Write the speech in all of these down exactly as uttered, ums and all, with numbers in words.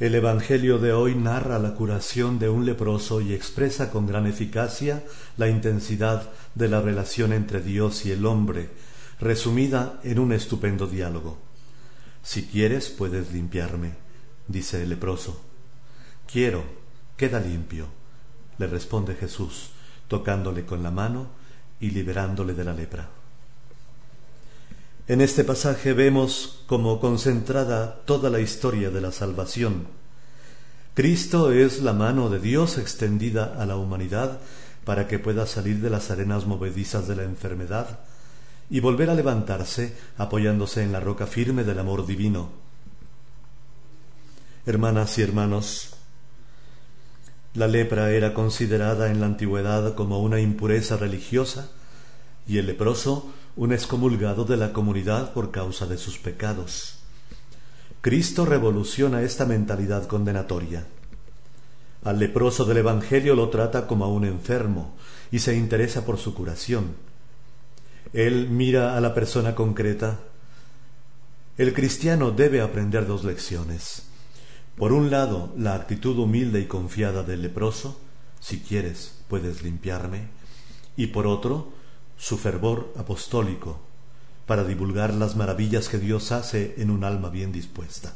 El Evangelio de hoy narra la curación de un leproso y expresa con gran eficacia la intensidad de la relación entre Dios y el hombre, resumida en un estupendo diálogo. «Si quieres, puedes limpiarme», dice el leproso. «Quiero, queda limpio», le responde Jesús, tocándole con la mano y liberándole de la lepra. En este pasaje vemos como concentrada toda la historia de la salvación. Cristo es la mano de Dios extendida a la humanidad para que pueda salir de las arenas movedizas de la enfermedad y volver a levantarse apoyándose en la roca firme del amor divino. Hermanas y hermanos, la lepra era considerada en la antigüedad como una impureza religiosa y el leproso un excomulgado de la comunidad por causa de sus pecados. Cristo revoluciona esta mentalidad condenatoria. Al leproso del Evangelio lo trata como a un enfermo y se interesa por su curación. Él mira a la persona concreta. El cristiano debe aprender dos lecciones. Por un lado, la actitud humilde y confiada del leproso, «Si quieres, puedes limpiarme», y por otro, su fervor apostólico para divulgar las maravillas que Dios hace en un alma bien dispuesta.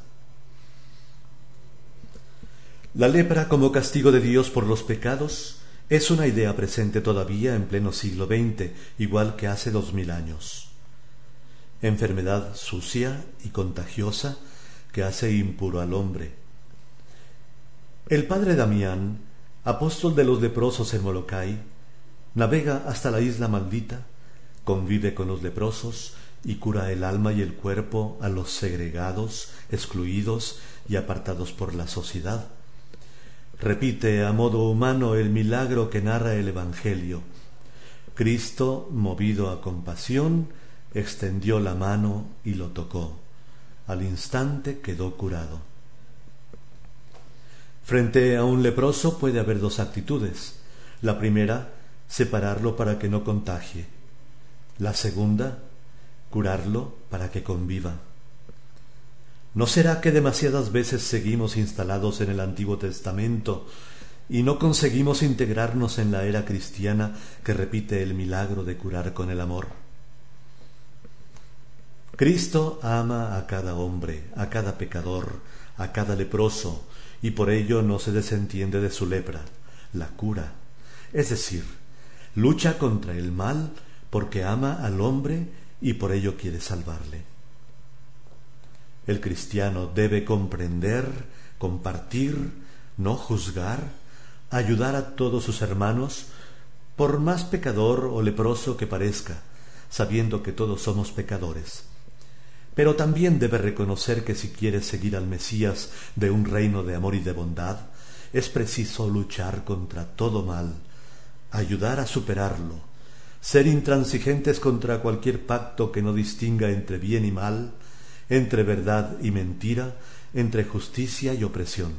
La lepra como castigo de Dios por los pecados es una idea presente todavía en pleno siglo veinte, igual que hace dos mil años. Enfermedad sucia y contagiosa que hace impuro al hombre. El padre Damián, apóstol de los leprosos en Molokai, navega hasta la isla maldita, convive con los leprosos y cura el alma y el cuerpo a los segregados, excluidos y apartados por la sociedad. Repite a modo humano el milagro que narra el Evangelio. Cristo, movido a compasión, extendió la mano y lo tocó. Al instante quedó curado. Frente a un leproso puede haber dos actitudes. La primera, separarlo para que no contagie. La segunda, curarlo para que conviva. ¿No será que demasiadas veces seguimos instalados en el Antiguo Testamento y no conseguimos integrarnos en la era cristiana que repite el milagro de curar con el amor? Cristo ama a cada hombre, a cada pecador, a cada leproso, y por ello no se desentiende de su lepra, la cura. Es decir, lucha contra el mal porque ama al hombre y por ello quiere salvarle. El cristiano debe comprender, compartir, no juzgar, ayudar a todos sus hermanos, por más pecador o leproso que parezca, sabiendo que todos somos pecadores. Pero también debe reconocer que si quiere seguir al Mesías de un reino de amor y de bondad, es preciso luchar contra todo mal, ayudar a superarlo, ser intransigentes contra cualquier pacto que no distinga entre bien y mal, entre verdad y mentira, entre justicia y opresión.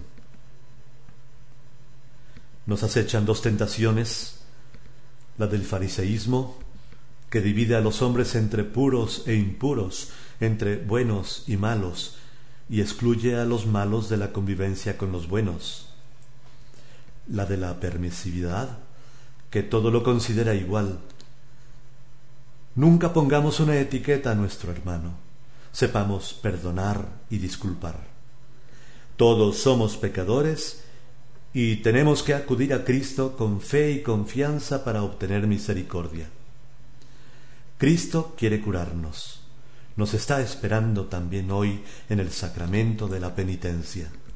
Nos acechan dos tentaciones, la del fariseísmo, que divide a los hombres entre puros e impuros, entre buenos y malos, y excluye a los malos de la convivencia con los buenos. La de la permisividad, que todo lo considera igual. Nunca pongamos una etiqueta a nuestro hermano. Sepamos perdonar y disculpar. Todos somos pecadores y tenemos que acudir a Cristo con fe y confianza para obtener misericordia. Cristo quiere curarnos. Nos está esperando también hoy en el sacramento de la penitencia.